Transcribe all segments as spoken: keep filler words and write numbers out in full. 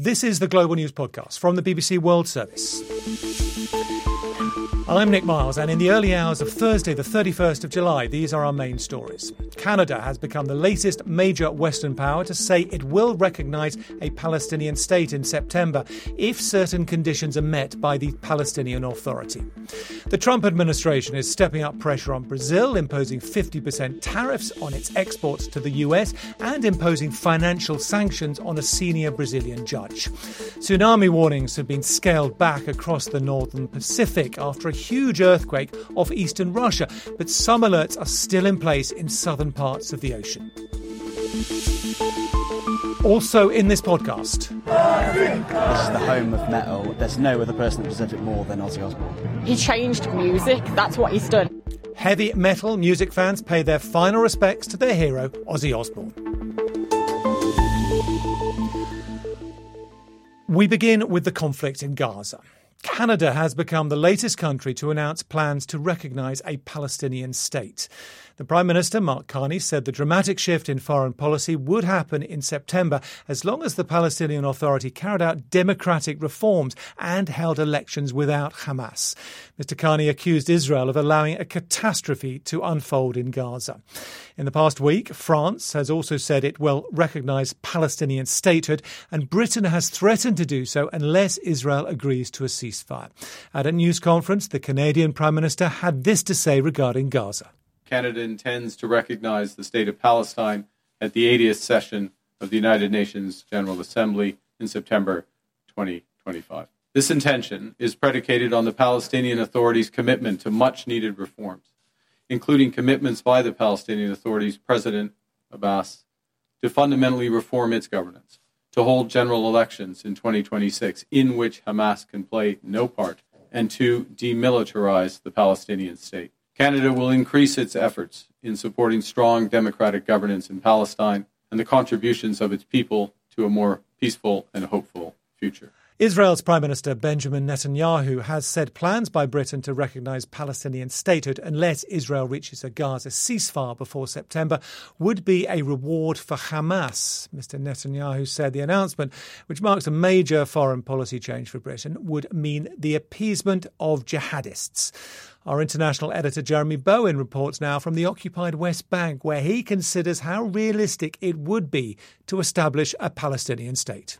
This is the Global News Podcast from the B B C World Service. I'm Nick Miles, and in the early hours of Thursday, the thirty-first of July, these are our main stories. Canada has become the latest major Western power to say it will recognise a Palestinian state in September if certain conditions are met by the Palestinian Authority. The Trump administration is stepping up pressure on Brazil, imposing fifty percent tariffs on its exports to the U S and imposing financial sanctions on a senior Brazilian judge. Tsunami warnings have been scaled back across the northern Pacific after a huge earthquake off eastern Russia, but some alerts are still in place in southern parts of the ocean. Also in this podcast. This is the home of metal. There's no other person that deserves it more than Ozzy Osbourne. He changed music. That's what he's done. Heavy metal music fans pay their final respects to their hero, Ozzy Osbourne. We begin with the conflict in Gaza. Canada has become the latest country to announce plans to recognise a Palestinian state. The Prime Minister, Mark Carney, said the dramatic shift in foreign policy would happen in September as long as the Palestinian Authority carried out democratic reforms and held elections without Hamas. Mister Carney accused Israel of allowing a catastrophe to unfold in Gaza. In the past week, France has also said it will recognise Palestinian statehood, and Britain has threatened to do so unless Israel agrees to a ceasefire. At a news conference, the Canadian Prime Minister had this to say regarding Gaza. Canada intends to recognize the state of Palestine at the eightieth session of the United Nations General Assembly in September twenty twenty-five. This intention is predicated on the Palestinian Authority's commitment to much-needed reforms, including commitments by the Palestinian Authority's President Abbas to fundamentally reform its governance, to hold general elections in twenty twenty-six in which Hamas can play no part, and to demilitarize the Palestinian state. Canada will increase its efforts in supporting strong democratic governance in Palestine and the contributions of its people to a more peaceful and hopeful future. Israel's Prime Minister Benjamin Netanyahu has said plans by Britain to recognise Palestinian statehood unless Israel reaches a Gaza ceasefire before September would be a reward for Hamas. Mister Netanyahu said the announcement, which marks a major foreign policy change for Britain, would mean the appeasement of jihadists. Our international editor Jeremy Bowen reports now from the occupied West Bank, where he considers how realistic it would be to establish a Palestinian state.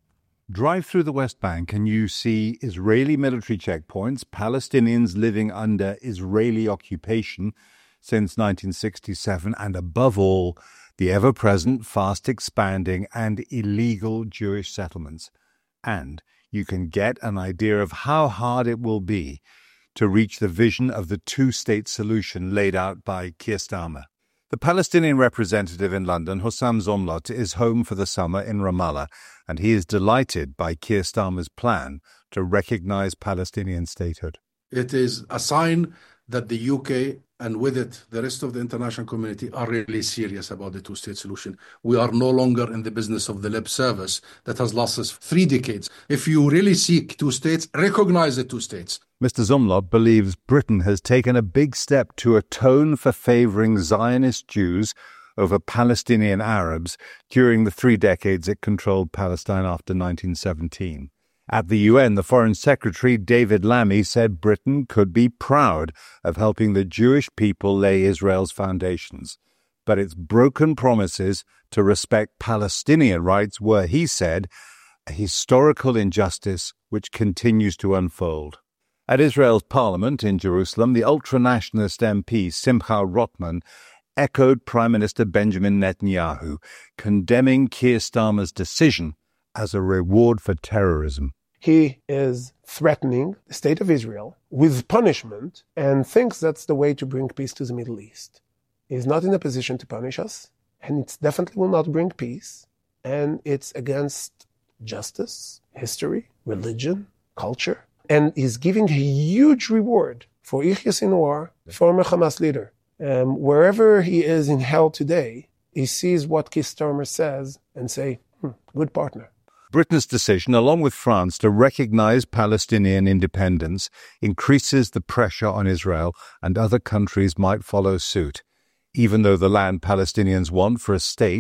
Drive through the West Bank and you see Israeli military checkpoints, Palestinians living under Israeli occupation since nineteen sixty-seven, and above all, the ever-present, fast-expanding and illegal Jewish settlements. And you can get an idea of how hard it will be to reach the vision of the two-state solution laid out by Keir Starmer. The Palestinian representative in London, Hossam Zomlot, is home for the summer in Ramallah, and he is delighted by Keir Starmer's plan to recognise Palestinian statehood. It is a sign that the U K, and with it the rest of the international community, are really serious about the two-state solution. We are no longer in the business of the lip service that has lasted us three decades. If you really seek two states, recognise the two states. Mister Zomlot believes Britain has taken a big step to atone for favouring Zionist Jews over Palestinian Arabs during the three decades it controlled Palestine after nineteen seventeen. At the U N, the Foreign Secretary, David Lammy, said Britain could be proud of helping the Jewish people lay Israel's foundations. But its broken promises to respect Palestinian rights were, he said, a historical injustice which continues to unfold. At Israel's parliament in Jerusalem, the ultra-nationalist M P Simcha Rotman echoed Prime Minister Benjamin Netanyahu, condemning Keir Starmer's decision as a reward for terrorism. He is threatening the state of Israel with punishment and thinks that's the way to bring peace to the Middle East. He's not in a position to punish us, and it definitely will not bring peace, and it's against justice, history, religion, culture, and is giving a huge reward for Yahya Sinwar, former Hamas leader. Um, wherever he is in hell today, he sees what Keir Starmer says and say, hmm, good partner. Britain's decision, along with France, to recognise Palestinian independence increases the pressure on Israel, and other countries might follow suit. Even though the land Palestinians want for a state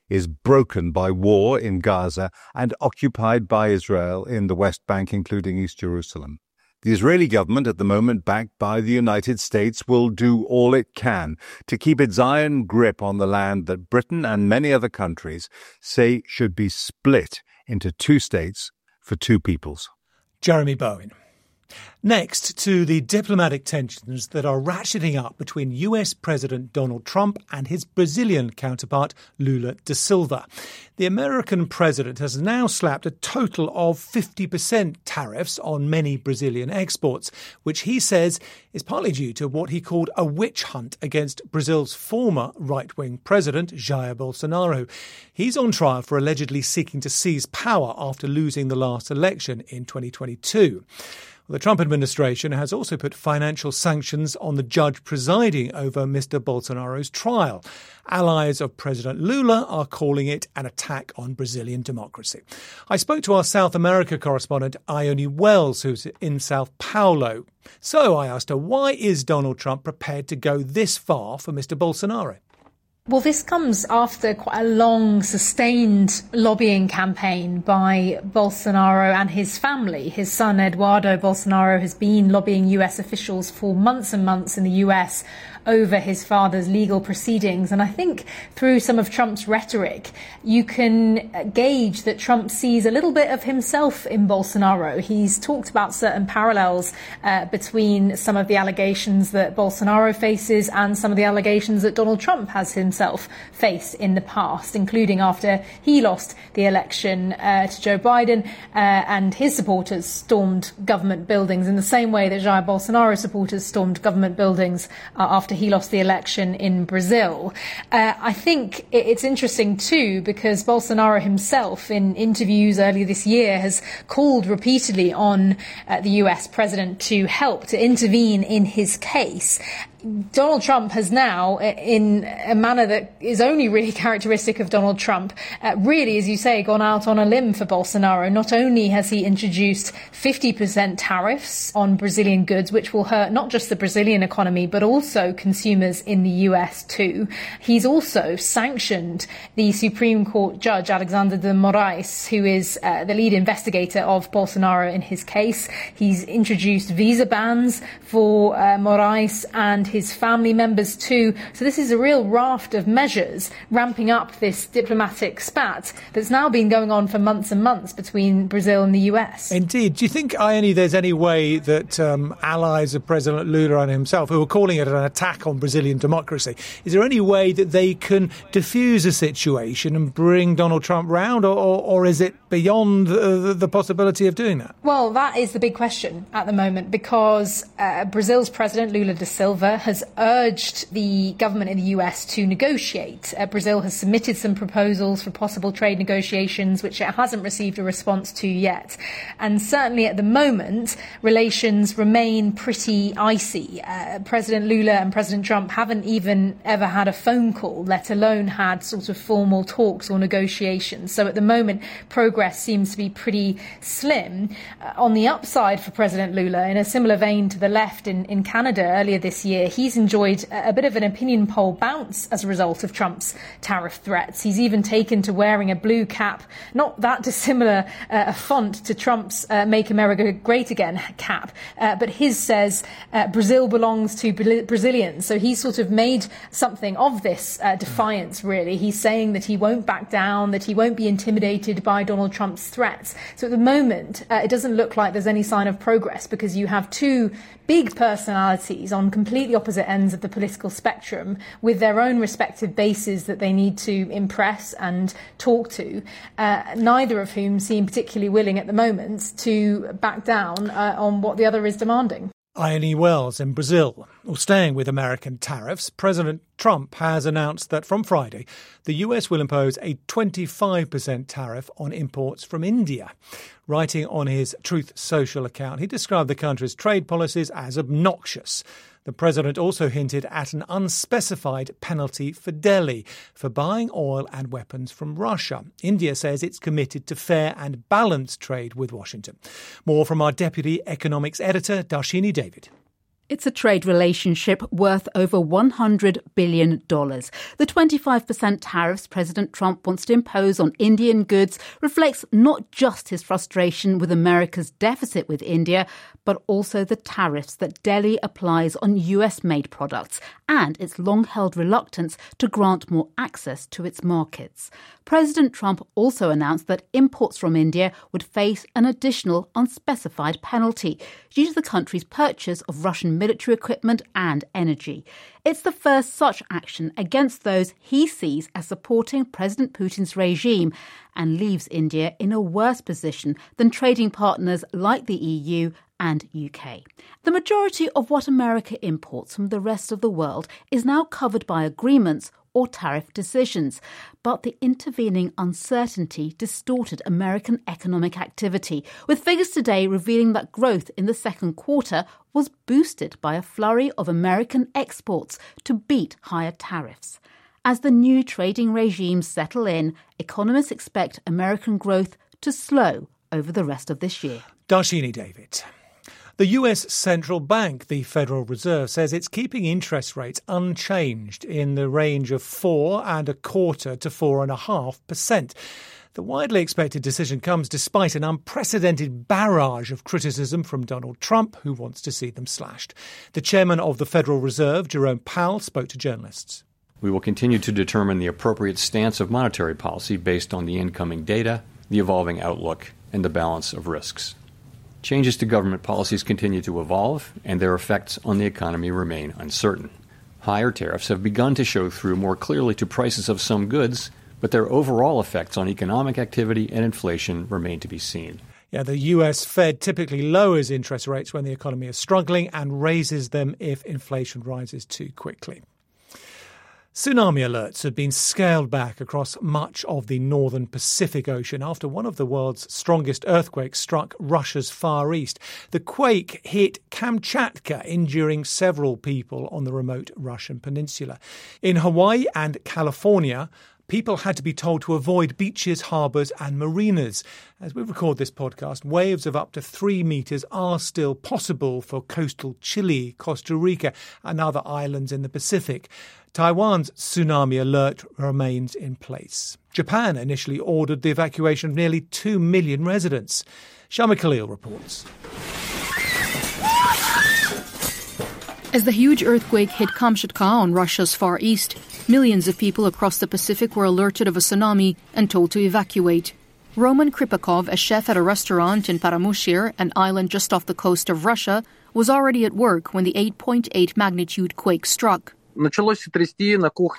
is broken by war in Gaza and occupied by Israel in the West Bank, including East Jerusalem. The Israeli government, at the moment backed by the United States, will do all it can to keep its iron grip on the land that Britain and many other countries say should be split into two states for two peoples. Jeremy Bowen. Next, to the diplomatic tensions that are ratcheting up between U S President Donald Trump and his Brazilian counterpart, Lula da Silva. The American president has now slapped a total of fifty percent tariffs on many Brazilian exports, which he says is partly due to what he called a witch hunt against Brazil's former right-wing president, Jair Bolsonaro. He's on trial for allegedly seeking to seize power after losing the last election in twenty twenty-two. The Trump administration has also put financial sanctions on the judge presiding over Mister Bolsonaro's trial. Allies of President Lula are calling it an attack on Brazilian democracy. I spoke to our South America correspondent, Ione Wells, who's in Sao Paulo. So I asked her, why is Donald Trump prepared to go this far for Mister Bolsonaro? Well, this comes after quite a long, sustained lobbying campaign by Bolsonaro and his family. His son, Eduardo Bolsonaro, has been lobbying U S officials for months and months in the U S over his father's legal proceedings. And I think through some of Trump's rhetoric, you can gauge that Trump sees a little bit of himself in Bolsonaro. He's talked about certain parallels uh, between some of the allegations that Bolsonaro faces and some of the allegations that Donald Trump has himself faced in the past, including after he lost the election uh, to Joe Biden uh, and his supporters stormed government buildings in the same way that Jair Bolsonaro supporters stormed government buildings uh, after he lost the election in Brazil. Uh, I think it's interesting too because Bolsonaro himself in interviews earlier this year has called repeatedly on uh, the U S president to help, to intervene in his case. Donald Trump has now, in a manner that is only really characteristic of Donald Trump, uh, really, as you say, gone out on a limb for Bolsonaro. Not only has he introduced fifty percent tariffs on Brazilian goods, which will hurt not just the Brazilian economy, but also consumers in the U S too. He's also sanctioned the Supreme Court judge, Alexandre de Moraes, who is uh, the lead investigator of Bolsonaro in his case. He's introduced visa bans for uh, Moraes and his family members too. So this is a real raft of measures ramping up this diplomatic spat that's now been going on for months and months between Brazil and the U S. Indeed. Do you think, Ione, there's any way that um, allies of President Lula and himself, who are calling it an attack on Brazilian democracy, is there any way that they can diffuse the situation and bring Donald Trump round, or, or, or is it beyond the, the possibility of doing that? Well, that is the big question at the moment because uh, Brazil's president, Lula da Silva, has urged the government in the U S to negotiate. Uh, Brazil has submitted some proposals for possible trade negotiations, which it hasn't received a response to yet. And certainly at the moment, relations remain pretty icy. Uh, President Lula and President Trump haven't even ever had a phone call, let alone had sort of formal talks or negotiations. So at the moment, progress seems to be pretty slim. Uh, on the upside for President Lula, in a similar vein to the left in, in Canada earlier this year, he's enjoyed a bit of an opinion poll bounce as a result of Trump's tariff threats. He's even taken to wearing a blue cap, not that dissimilar uh, a font to Trump's uh, Make America Great Again cap, uh, but his says uh, Brazil belongs to Brazilians. So he's sort of made something of this uh, defiance, really. He's saying that he won't back down, that he won't be intimidated by Donald Trump's threats. So at the moment, uh, it doesn't look like there's any sign of progress because you have two big personalities on completely opposite ends of the political spectrum with their own respective bases that they need to impress and talk to, uh, neither of whom seem particularly willing at the moment to back down uh, on what the other is demanding. Ione Wells in Brazil. Well, staying with American tariffs, President Trump has announced that from Friday, the U S will impose a twenty-five percent tariff on imports from India. Writing on his Truth Social account, he described the country's trade policies as obnoxious. The president also hinted at an unspecified penalty for Delhi for buying oil and weapons from Russia. India says it's committed to fair and balanced trade with Washington. More from our deputy economics editor, Darshini David. It's a trade relationship worth over one hundred billion dollars. The twenty-five percent tariffs President Trump wants to impose on Indian goods reflects not just his frustration with America's deficit with India, but also the tariffs that Delhi applies on U S-made products and its long-held reluctance to grant more access to its markets. President Trump also announced that imports from India would face an additional unspecified penalty due to the country's purchase of Russian military equipment and energy. It's the first such action against those he sees as supporting President Putin's regime and leaves India in a worse position than trading partners like the E U and U K. The majority of what America imports from the rest of the world is now covered by agreements or tariff decisions, but the intervening uncertainty distorted American economic activity, with figures today revealing that growth in the second quarter was boosted by a flurry of American exports to beat higher tariffs. As the new trading regimes settle in, economists expect American growth to slow over the rest of this year. Darshini David. The U S Central Bank, the Federal Reserve, says it's keeping interest rates unchanged in the range of four and a quarter to four and a half percent. The widely expected decision comes despite an unprecedented barrage of criticism from Donald Trump, who wants to see them slashed. The chairman of the Federal Reserve, Jerome Powell, spoke to journalists. We will continue to determine the appropriate stance of monetary policy based on the incoming data, the evolving outlook, and the balance of risks. Changes to government policies continue to evolve, and their effects on the economy remain uncertain. Higher tariffs have begun to show through more clearly to prices of some goods, but their overall effects on economic activity and inflation remain to be seen. Yeah, the U S Fed typically lowers interest rates when the economy is struggling and raises them if inflation rises too quickly. Tsunami alerts have been scaled back across much of the northern Pacific Ocean after one of the world's strongest earthquakes struck Russia's Far East. The quake hit Kamchatka, injuring several people on the remote Russian peninsula. In Hawaii and California, people had to be told to avoid beaches, harbours and marinas. As we record this podcast, waves of up to three metres are still possible for coastal Chile, Costa Rica and other islands in the Pacific. Taiwan's tsunami alert remains in place. Japan initially ordered the evacuation of nearly two million residents. Shama Khalil reports. As the huge earthquake hit Kamchatka on Russia's Far East, millions of people across the Pacific were alerted of a tsunami and told to evacuate. Roman Kripakov, a chef at a restaurant in Paramushir, an island just off the coast of Russia, was already at work when the eight point eight magnitude quake struck. Everything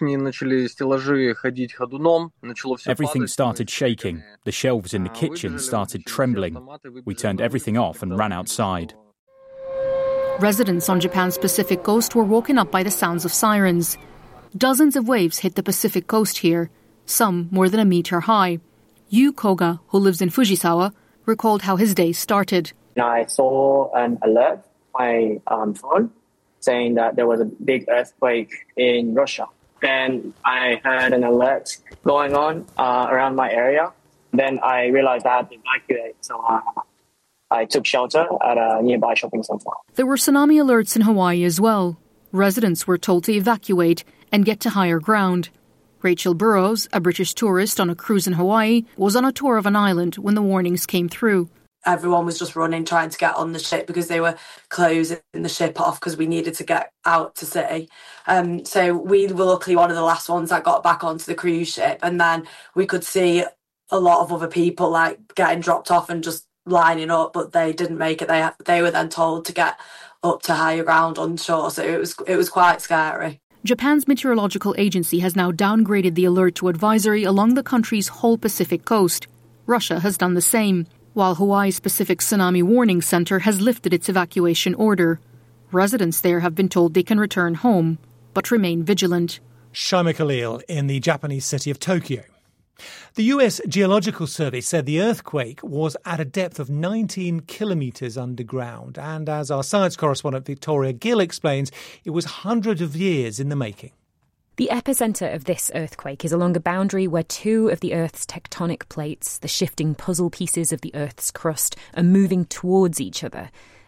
started shaking. The shelves in the kitchen started trembling. We turned everything off and ran outside. Residents on Japan's Pacific coast were woken up by the sounds of sirens. Dozens of waves hit the Pacific coast here, some more than a metre high. Yu Koga, who lives in Fujisawa, recalled how his day started. I saw an alert on my um, phone saying that there was a big earthquake in Russia. Then I heard an alert going on uh, around my area. Then I realized I had to evacuate, so uh, I took shelter at a nearby shopping center. There were tsunami alerts in Hawaii as well. Residents were told to evacuate and get to higher ground. Rachel Burrows, a British tourist on a cruise in Hawaii, was on a tour of an island when the warnings came through. Everyone was just running, trying to get on the ship because they were closing the ship off because we needed to get out to sea. Um, so we were luckily one of the last ones that got back onto the cruise ship. And then we could see a lot of other people like getting dropped off and just lining up, but they didn't make it. They they were then told to get up to higher ground on shore. So it was it was quite scary. Japan's meteorological agency has now downgraded the alert to advisory along the country's whole Pacific coast. Russia has done the same, while Hawaii's Pacific Tsunami Warning Center has lifted its evacuation order. Residents there have been told they can return home, but remain vigilant. Shama Khalil in the Japanese city of Tokyo. The U S Geological Survey said the earthquake was at a depth of nineteen kilometres underground. And as our science correspondent Victoria Gill explains, it was hundreds of years in the making. The epicentre of this earthquake is along a boundary where two of the Earth's tectonic plates, the shifting puzzle pieces of the Earth's crust, are moving towards each other.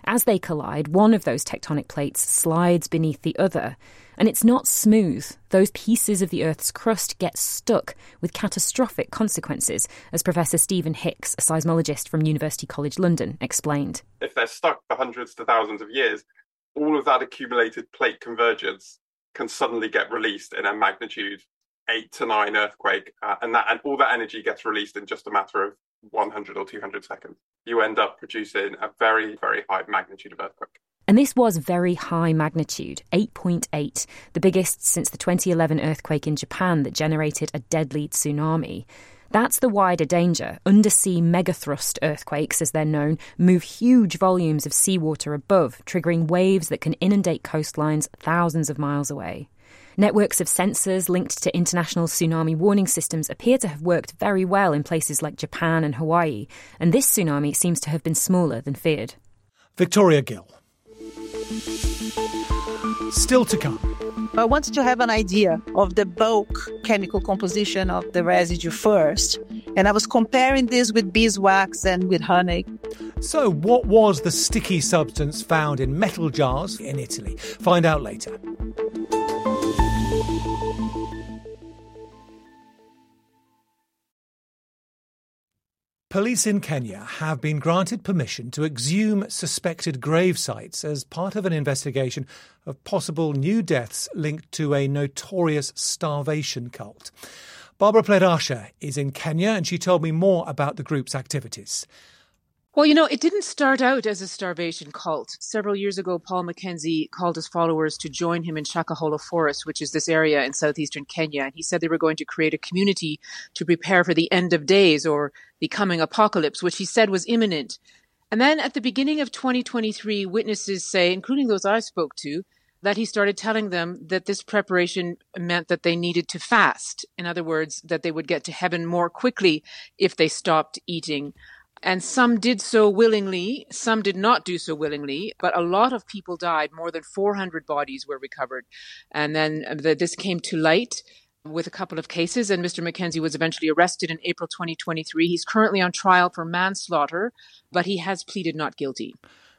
As they collide, one of those tectonic plates slides beneath the other. And it's not smooth. Those pieces of the Earth's crust get stuck with catastrophic consequences, as Professor Stephen Hicks, a seismologist from University College London, explained. If they're stuck for hundreds to thousands of years, all of that accumulated plate convergence can suddenly get released in a magnitude eight to nine earthquake, uh, and that and all that energy gets released in just a matter of one hundred or two hundred seconds. You end up producing a very, very high magnitude of earthquake. And this was very high magnitude, eight point eight, the biggest since the twenty eleven earthquake in Japan that generated a deadly tsunami. That's the wider danger. Undersea megathrust earthquakes, as they're known, move huge volumes of seawater above, triggering waves that can inundate coastlines thousands of miles away. Networks of sensors linked to international tsunami warning systems appear to have worked very well in places like Japan and Hawaii, and this tsunami seems to have been smaller than feared. Victoria Gill. Still to come. I wanted to have an idea of the bulk chemical composition of the residue first, and I was comparing this with beeswax and with honey. So what was the sticky substance found in metal jars in Italy? Find out later. Police in Kenya have been granted permission to exhume suspected grave sites as part of an investigation of possible new deaths linked to a notorious starvation cult. Barbara Pledasha is in Kenya and she told me more about the group's activities. Well, you know, it didn't start out as a starvation cult. Several years ago, Paul Mackenzie called his followers to join him in Shakahola Forest, which is this area in southeastern Kenya. And he said they were going to create a community to prepare for the end of days or the coming apocalypse, which he said was imminent. And then at the beginning of twenty twenty-three, witnesses say, including those I spoke to, that he started telling them that this preparation meant that they needed to fast. In other words, that they would get to heaven more quickly if they stopped eating. And some did so willingly, some did not do so willingly, but a lot of people died. More than four hundred bodies were recovered. And then the, this came to light with a couple of cases, and Mister Mackenzie was eventually arrested in April twenty twenty-three. He's currently on trial for manslaughter, but he has pleaded not guilty.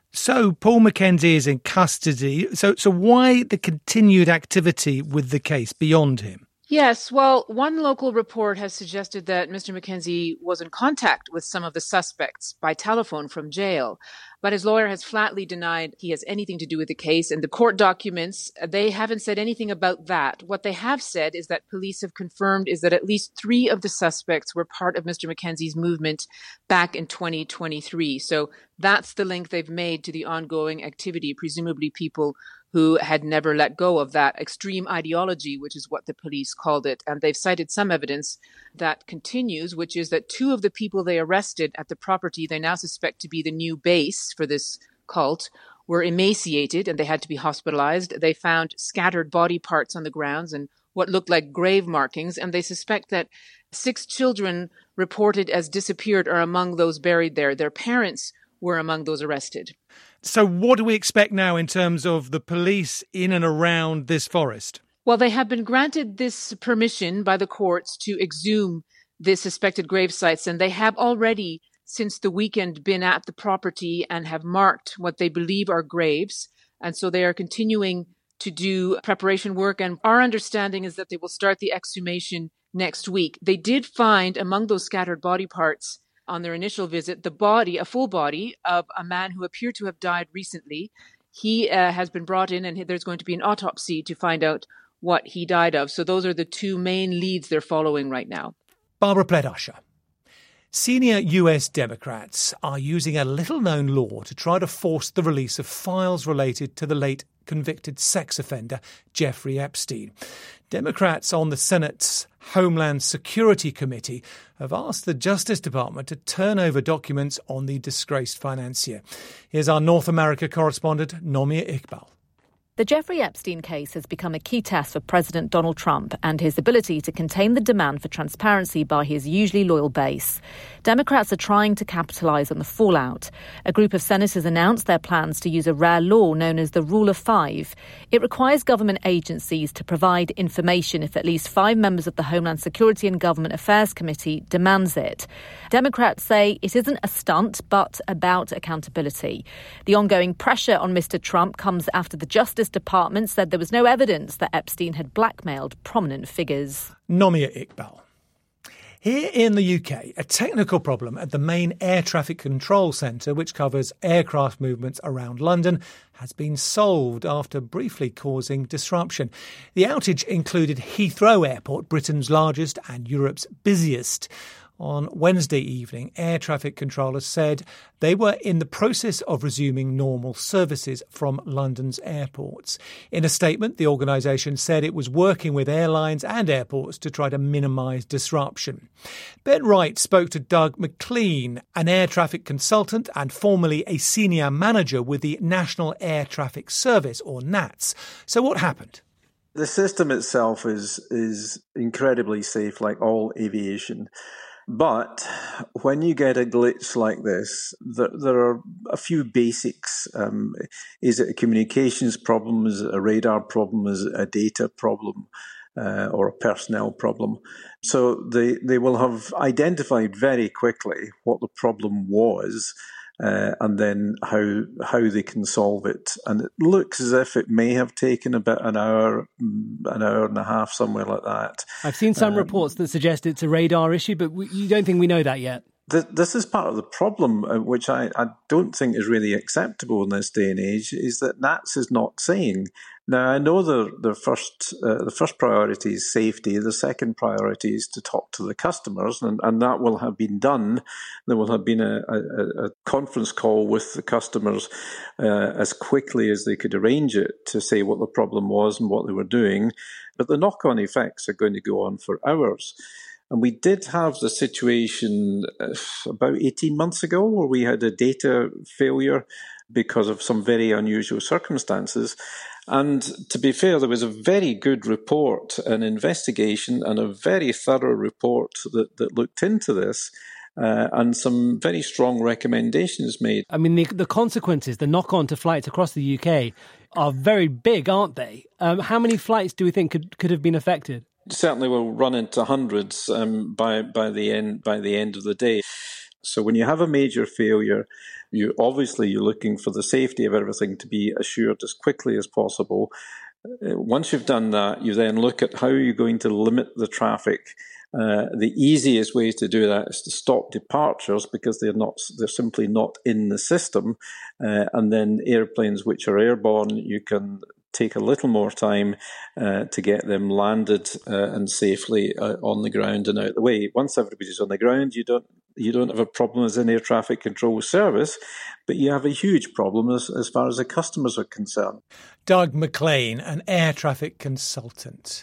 So Paul Mackenzie is in custody. So, so why the continued activity with the case beyond him? Yes, well, one local report has suggested that Mister Mackenzie was in contact with some of the suspects by telephone from jail, but his lawyer has flatly denied he has anything to do with the case. And the court documents, they haven't said anything about that. What they have said is that police have confirmed is that at least three of the suspects were part of Mister Mackenzie's movement back in twenty twenty-three. So that's the link they've made to the ongoing activity, presumably people who had never let go of that extreme ideology, which is what the police called it. And they've cited some evidence that continues, which is that two of the people they arrested at the property they now suspect to be the new base for this cult were emaciated and they had to be hospitalized. They found scattered body parts on the grounds and what looked like grave markings. And they suspect that six children reported as disappeared are among those buried there. Their parents were among those arrested. So what do we expect now in terms of the police in and around this forest? Well, they have been granted this permission by the courts to exhume the suspected grave sites, and they have already, since the weekend, been at the property and have marked what they believe are graves. And so they are continuing to do preparation work. And our understanding is that they will start the exhumation next week. They did find among those scattered body parts on their initial visit, the body, a full body of a man who appeared to have died recently. He uh, has been brought in and there's going to be an autopsy to find out what he died of. So those are the two main leads they're following right now. Barbara Pledasha. Senior U S Democrats are using a little-known law to try to force the release of files related to the late convicted sex offender Jeffrey Epstein. Democrats on the Senate's Homeland Security Committee have asked the Justice Department to turn over documents on the disgraced financier. Here's our North America correspondent, Nomia Iqbal. The Jeffrey Epstein case has become a key test for President Donald Trump and his ability to contain the demand for transparency by his usually loyal base. Democrats are trying to capitalise on the fallout. A group of senators announced their plans to use a rare law known as the Rule of Five. It requires government agencies to provide information if at least five members of the Homeland Security and Government Affairs Committee demands it. Democrats say it isn't a stunt, but about accountability. The ongoing pressure on Mister Trump comes after the Justice Department said there was no evidence that Epstein had blackmailed prominent figures. Nomia Iqbal. Here in the U K, a technical problem at the main air traffic control centre, which covers aircraft movements around London, has been solved after briefly causing disruption. The outage included Heathrow Airport, Britain's largest and Europe's busiest. On Wednesday evening, air traffic controllers said they were in the process of resuming normal services from London's airports. In a statement, the organisation said it was working with airlines and airports to try to minimise disruption. Ben Wright spoke to Doug McLean, an air traffic consultant and formerly a senior manager with the National Air Traffic Service, or NATS. So what happened? The system itself is is incredibly safe, like all aviation. But when you get a glitch like this, there, there are a few basics. Um, is it a communications problem? Is it a radar problem? Is it a data problem? Uh, or a personnel problem? So they, they will have identified very quickly what the problem was, Uh, and then how how they can solve it. And it looks as if it may have taken about an hour, an hour and a half, somewhere like that. I've seen some um, reports that suggest it's a radar issue, but we, you don't think we know that yet? Th- this is part of the problem, uh, which I, I don't think is really acceptable in this day and age, is that NATS is not saying. Now, I know the the first uh, the first priority is safety. The second priority is to talk to the customers, and, and that will have been done. There will have been a, a, a conference call with the customers uh, as quickly as they could arrange it to say what the problem was and what they were doing. But the knock-on effects are going to go on for hours. And we did have the situation uh, about eighteen months ago where we had a data failure because of some very unusual circumstances. And to be fair, there was a very good report, an investigation, and a very thorough report that, that looked into this, uh, and some very strong recommendations made. I mean, the, the consequences, the knock-on to flights across the U K are very big, aren't they? Um, how many flights do we think could, could have been affected? Certainly will run into hundreds um, by by the end by the end of the day. So when you have a major failure, you obviously you're looking for the safety of everything to be assured as quickly as possible. Uh, once you've done that, you then look at how you're going to limit the traffic. Uh, the easiest way to do that is to stop departures because they're not they're simply not in the system, uh, and then airplanes which are airborne, you can take a little more time uh, to get them landed uh, and safely uh, on the ground and out the way. Once everybody's on the ground, you don't you don't have a problem as an air traffic control service, but you have a huge problem as, as far as the customers are concerned. Doug McLean, an air traffic consultant.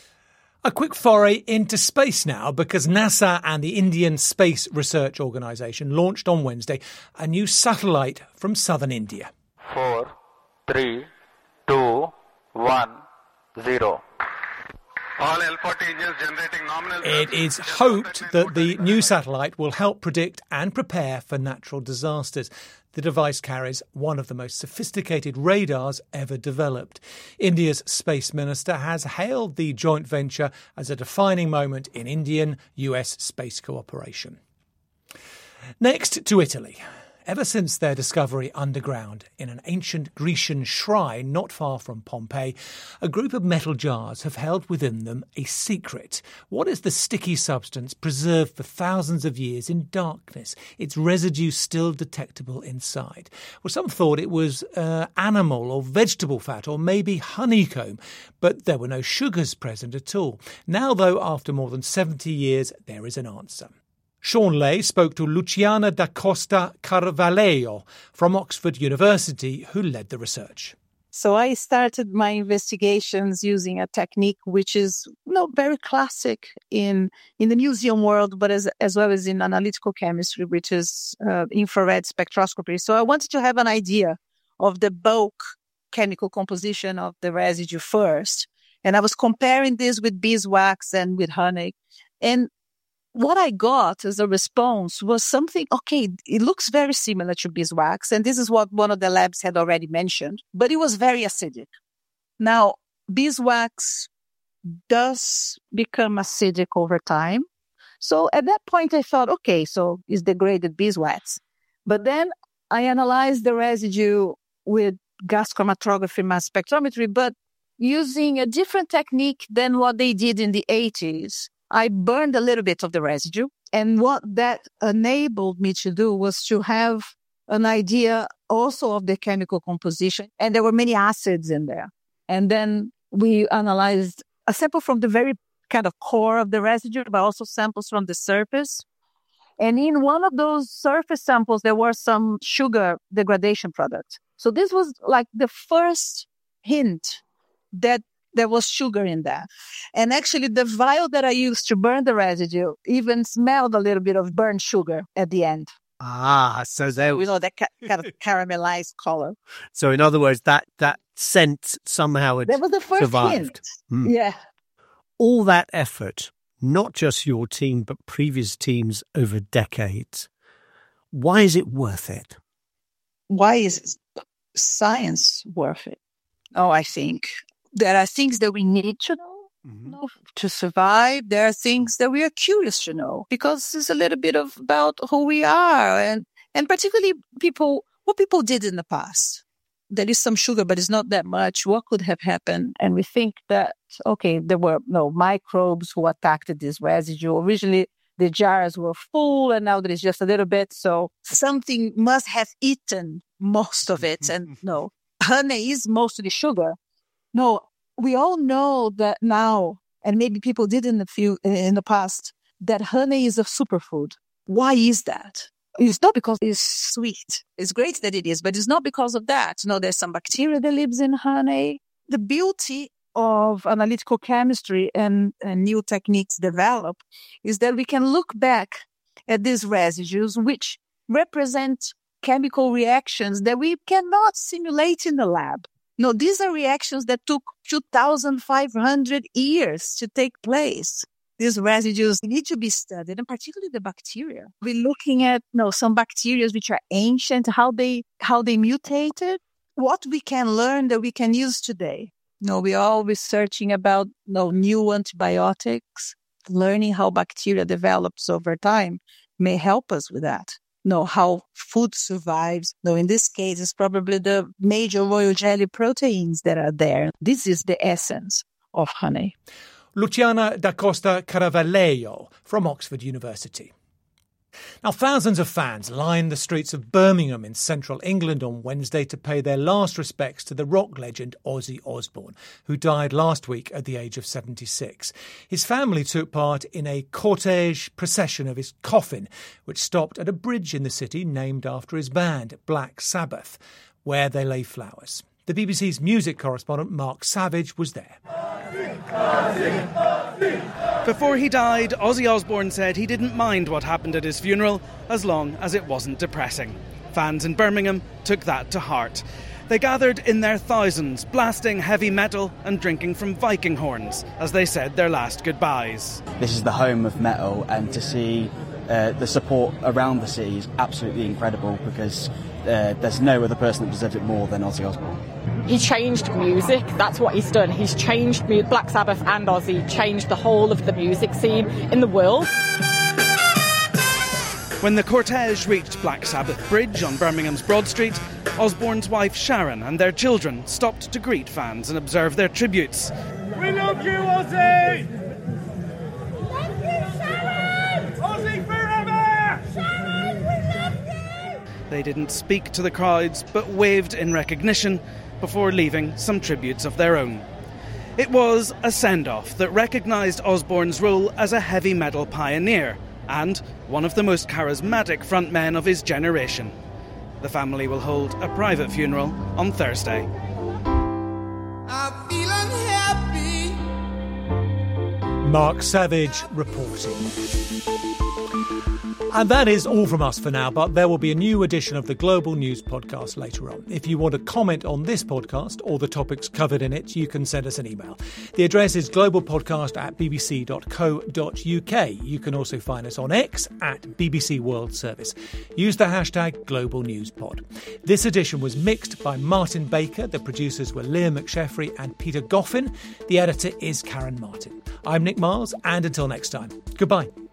A quick foray into space now, because NASA and the Indian Space Research Organisation launched on Wednesday a new satellite from southern India. Four, three, two, one, zero. All L forty engines generating nominal... It is hoped that the new satellite will help predict and prepare for natural disasters. The device carries one of the most sophisticated radars ever developed. India's space minister has hailed the joint venture as a defining moment in Indian-U S space cooperation. Next to Italy. Ever since their discovery underground in an ancient Grecian shrine not far from Pompeii, a group of metal jars have held within them a secret. What is the sticky substance preserved for thousands of years in darkness, its residue still detectable inside? Well, some thought it was uh, animal or vegetable fat or maybe honeycomb, but there were no sugars present at all. Now, though, after more than seventy years, there is an answer. Sean Lay spoke to Luciana da Costa Carvalho from Oxford University, who led the research. So I started my investigations using a technique which is you know, very classic in, in the museum world, but as, as well as in analytical chemistry, which is uh, infrared spectroscopy. So I wanted to have an idea of the bulk chemical composition of the residue first. And I was comparing this with beeswax and with honey. And what I got as a response was something, okay, it looks very similar to beeswax. And this is what one of the labs had already mentioned, but it was very acidic. Now, beeswax does become acidic over time. So at that point, I thought, okay, so it's degraded beeswax. But then I analyzed the residue with gas chromatography mass spectrometry, but using a different technique than what they did in the eighties. I burned a little bit of the residue. And what that enabled me to do was to have an idea also of the chemical composition. And there were many acids in there. And then we analyzed a sample from the very kind of core of the residue, but also samples from the surface. And in one of those surface samples, there were some sugar degradation products. So this was like the first hint that there was sugar in there. And actually, the vial that I used to burn the residue even smelled a little bit of burnt sugar at the end. Ah, so there You know, that ca- kind of caramelized color. So in other words, that, that scent somehow had That was the first survived. hint. Mm. Yeah. All that effort, not just your team, but previous teams over decades. Why is it worth it? Why is science worth it? Oh, I think there are things that we need to know, you know to survive. There are things that we are curious to know, because it's a little bit of about who we are, and, and particularly people, what people did in the past. There is some sugar, but it's not that much. What could have happened? And we think that, okay, there were no microbes who attacked this residue. Originally, the jars were full, and now there is just a little bit. So something must have eaten most of it. And no, honey is mostly sugar. No, we all know that now, and maybe people did in the few in the past, that honey is a superfood. Why is that? It's not because it's sweet. It's great that it is, but it's not because of that. No, there's some bacteria that lives in honey. The beauty of analytical chemistry and, and new techniques developed is that we can look back at these residues, which represent chemical reactions that we cannot simulate in the lab. No, these are reactions that took two thousand five hundred years to take place. These residues need to be studied, and particularly the bacteria. We're looking at you know, some bacteria which are ancient, how they how they mutated, what we can learn that we can use today. You know, we're all researching about you know, new antibiotics. Learning how bacteria develops over time may help us with that. You know, how food survives. You know, in this case, it's probably the major royal jelly proteins that are there. This is the essence of honey. Luciana da Costa Caravallejo from Oxford University. Now, thousands of fans lined the streets of Birmingham in central England on Wednesday to pay their last respects to the rock legend Ozzy Osbourne, who died last week at the age of seventy-six. His family took part in a cortege procession of his coffin, which stopped at a bridge in the city named after his band, Black Sabbath, where they lay flowers. The B B C's music correspondent Mark Savage was there. Before he died, Ozzy Osbourne said he didn't mind what happened at his funeral as long as it wasn't depressing. Fans in Birmingham took that to heart. They gathered in their thousands, blasting heavy metal and drinking from Viking horns as they said their last goodbyes. This is the home of metal, and to see uh, the support around the city is absolutely incredible, because uh, there's no other person that deserves it more than Ozzy Osbourne. He changed music. That's what he's done. He's changed mu- Black Sabbath and Ozzy, changed the whole of the music scene in the world. When the cortege reached Black Sabbath Bridge on Birmingham's Broad Street, Osbourne's wife Sharon and their children stopped to greet fans and observe their tributes. We love you, Ozzy! Love you, Sharon! Ozzy forever! Sharon, we love you! They didn't speak to the crowds, but waved in recognition before leaving some tributes of their own. It was a send-off that recognised Osbourne's role as a heavy metal pioneer and one of the most charismatic frontmen of his generation. The family will hold a private funeral on Thursday. I feel unhappy. Mark Savage reporting. And that is all from us for now, but there will be a new edition of the Global News Podcast later on. If you want to comment on this podcast or the topics covered in it, you can send us an email. The address is globalpodcast at bbc dot co dot uk. You can also find us on X at B B C World Service. Use the hashtag Global News Pod. This edition was mixed by Martin Baker. The producers were Leah McSheffrey and Peter Goffin. The editor is Karen Martin. I'm Nick Miles, and until next time, goodbye.